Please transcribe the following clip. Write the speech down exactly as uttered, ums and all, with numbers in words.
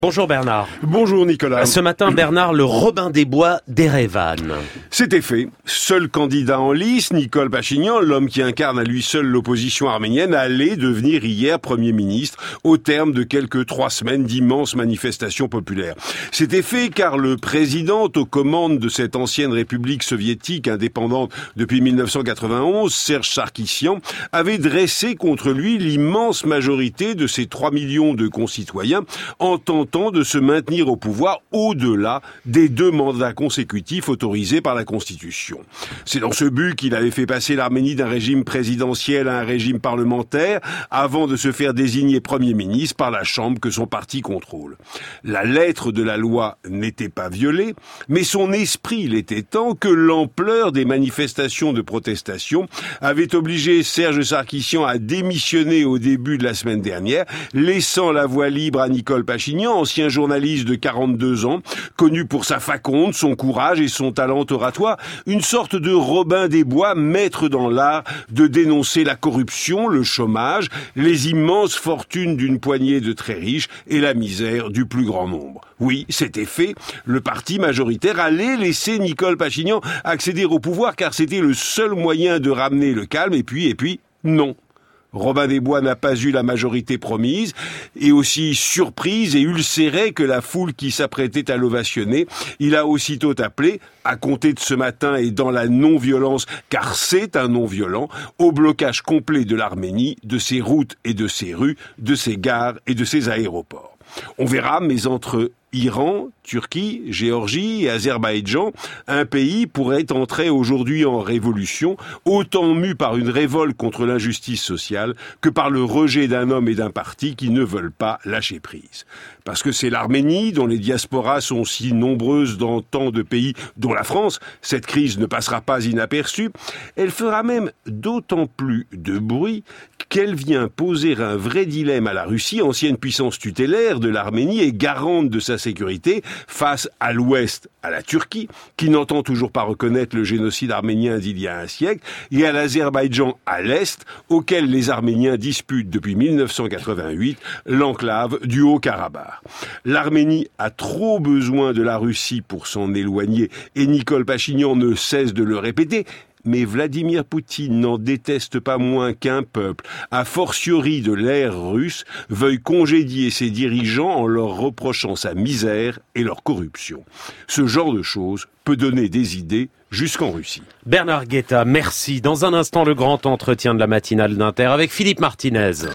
Bonjour Bernard. Bonjour Nicolas. Ce matin, Bernard, le Robin des Bois d'Erevan. C'était fait. Seul candidat en lice, Nicol Pachinian, l'homme qui incarne à lui seul l'opposition arménienne, allait devenir hier Premier ministre au terme de quelques trois semaines d'immenses manifestations populaires. C'était fait car le président aux commandes de cette ancienne république soviétique indépendante depuis mille neuf cent quatre-vingt-onze, Serge Sarkissian, avait dressé contre lui l'immense majorité de ses trois millions de concitoyens en tentant de se maintenir au pouvoir au-delà des deux mandats consécutifs autorisés par la Constitution. C'est dans ce but qu'il avait fait passer l'Arménie d'un régime présidentiel à un régime parlementaire avant de se faire désigner Premier ministre par la Chambre que son parti contrôle. La lettre de la loi n'était pas violée, mais son esprit l'était tant que l'ampleur des manifestations de protestation avait obligé Serge Sarkissian à démissionner au début de la semaine dernière, laissant la voie libre à Nicol Pachinian, ancien journaliste de quarante-deux ans, connu pour sa faconde, son courage et son talent oratoire, une sorte de Robin des Bois, maître dans l'art de dénoncer la corruption, le chômage, les immenses fortunes d'une poignée de très riches et la misère du plus grand nombre. Oui, c'était fait. Le parti majoritaire allait laisser Nicol Pachinian accéder au pouvoir car c'était le seul moyen de ramener le calme et puis, et puis, non. Robin des Bois n'a pas eu la majorité promise, et aussi surprise et ulcéré que la foule qui s'apprêtait à l'ovationner, il a aussitôt appelé, à compter de ce matin et dans la non-violence, car c'est un non-violent, au blocage complet de l'Arménie, de ses routes et de ses rues, de ses gares et de ses aéroports. On verra, mais entre Iran, Turquie, Géorgie et Azerbaïdjan, un pays pourrait entrer aujourd'hui en révolution, autant mu par une révolte contre l'injustice sociale que par le rejet d'un homme et d'un parti qui ne veulent pas lâcher prise. Parce que c'est l'Arménie, dont les diasporas sont si nombreuses dans tant de pays, dont la France, cette crise ne passera pas inaperçue, elle fera même d'autant plus de bruit qu'elle vient poser un vrai dilemme à la Russie, ancienne puissance tutélaire de l'Arménie et garante de sa sécurité, face à l'ouest, à la Turquie, qui n'entend toujours pas reconnaître le génocide arménien d'il y a un siècle, et à l'Azerbaïdjan à l'est, auquel les Arméniens disputent depuis mille neuf cent quatre-vingt-huit l'enclave du Haut-Karabakh. L'Arménie a trop besoin de la Russie pour s'en éloigner, et Nicol Pachinian ne cesse de le répéter. Mais Vladimir Poutine n'en déteste pas moins qu'un peuple, a fortiori de l'ère russe, veuille congédier ses dirigeants en leur reprochant sa misère et leur corruption. Ce genre de choses peut donner des idées jusqu'en Russie. Bernard Guetta, merci. Dans un instant, le grand entretien de la matinale d'Inter avec Philippe Martinez.